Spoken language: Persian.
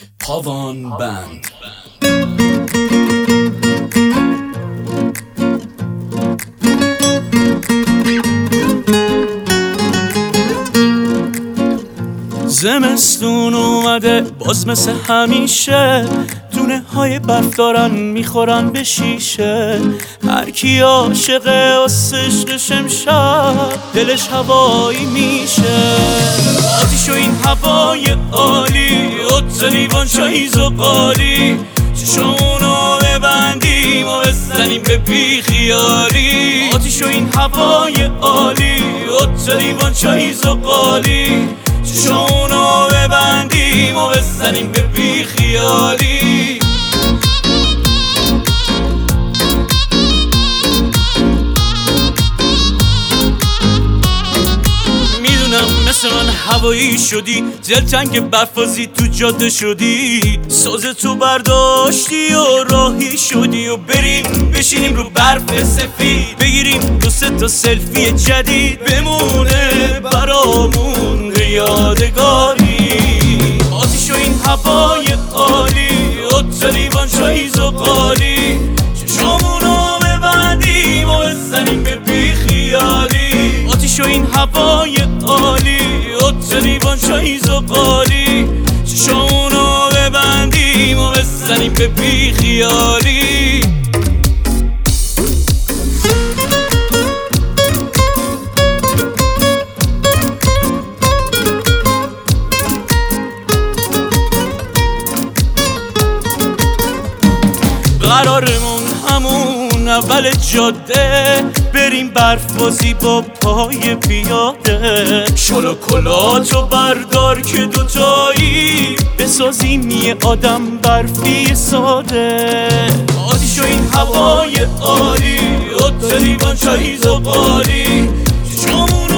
پاوان بند. زمستون اومده باز مثل همیشه، دونه های برف دارن میخورن به شیشه. هر کی عاشقه واسه عشقش امشب دلش هوایی میشه. آتیش و این هوای عالی، عطر لیوان چای زغالی، چشمونو ببندیم و بزنیم به بیخیالی. آتیش و این هوای عالی، عطر لیوان چای زغالی، چشمونو ببندیم و بزنیم به بیخیالی. میدونم مثل من هوایی شدی، دلتنگ برفازی تو جاده شدی، ساز تو برداشتی و راهی شدی و بریم بشینیم رو برف سفید، بگیریم دو سه تا سلفی جدید، بمونه برامون یادگاری. آتیش و این هوای عالی، عطر لیوان چای زغالی، چشمونو ببندیم و بزنیم به بیخیالی. آتیش و این هوای عالی، عطر لیوان چای زغالی، چشمونو ببندیم و بزنیم به بیخیالی. قرارمون همون اول جاده، بریم برف بازی با پای پیاده. شلوکولاتو بردار که دوتایی بسازیم یه آدم برفی ساده. آتیش و این هوای عالی، عطر لیوان چای زغالی، چشمون